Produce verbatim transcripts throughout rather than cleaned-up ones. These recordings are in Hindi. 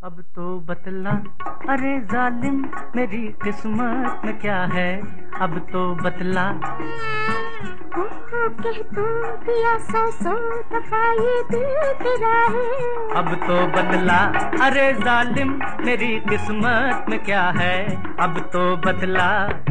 अब तो बतला, अरे जालिम मेरी किस्मत में क्या है, अब तो बतला। कह तो दिया सौ सौ दफा ये दिल तेरा है, अब तो बतला, अरे जालिम मेरी किस्मत में क्या है, अब तो बतला।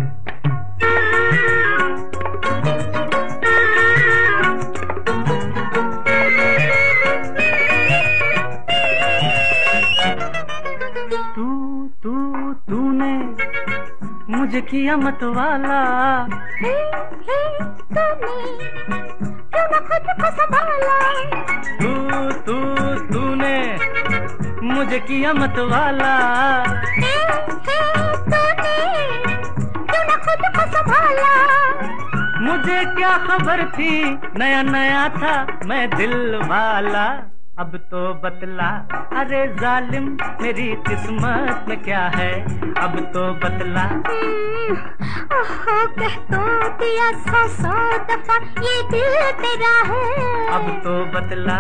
तू तू तूने मुझे किया मतवाला, हे हे तूने क्यों न खुद को संभाला। तू तू तूने मुझे किया मतवाला, हे हे तूने क्यों न खुद को संभाला। मुझे क्या खबर थी नया नया था मैं दिल वाला, अब तो बतला, अरे जालिम मेरी किस्मत में क्या है, अब तो बतला। ओहो कह तो दिया सौ सौ दफा ये दिल तेरा है, अब तो बतला।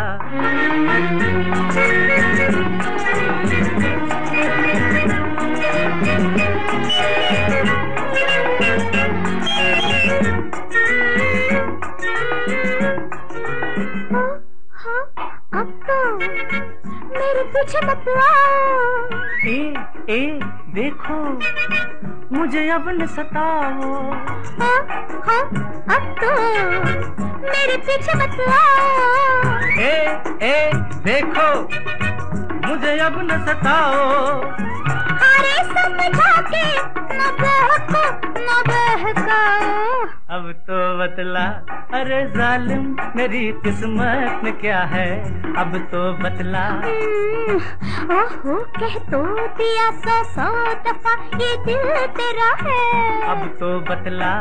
अब तो मेरे पीछे मत आओ। ए ए देखो मुझे अब न सताओ। हाँ हाँ अब तो मेरे पीछे मत आओ। ए ए देखो मुझे अब न सताओ। अरे समझा के न बहको न बहकाओ। अब तो बतला, अरे जालिम मेरी किस्मत में क्या है, अब तो बतला। ओहो कह तो दिया सौ सौ दफा ये दिल तेरा है, अब तो बतला।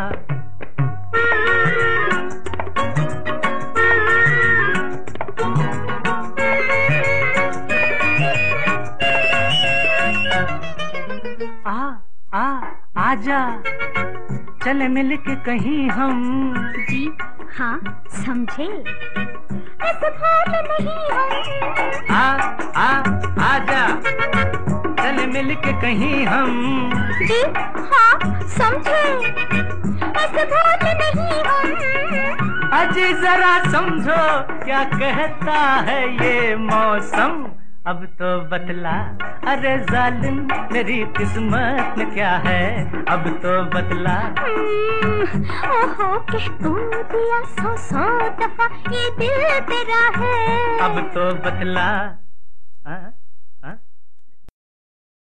आ आ आजा चले मिल के कहीं हम। जी हाँ समझे, इस भाव में नहीं हम। आ आ आजा चले मिल के कहीं हम। जी हाँ समझे, इस भाव में नहीं हम। अजी जरा समझो क्या कहता है ये मौसम, अब तो बतला, अरे जालिम मेरी किस्मत में क्या है, अब तो बतला। ओहो कह तू दिया सौ सौ दफा ये दिल तेरा है, अब तो बतला।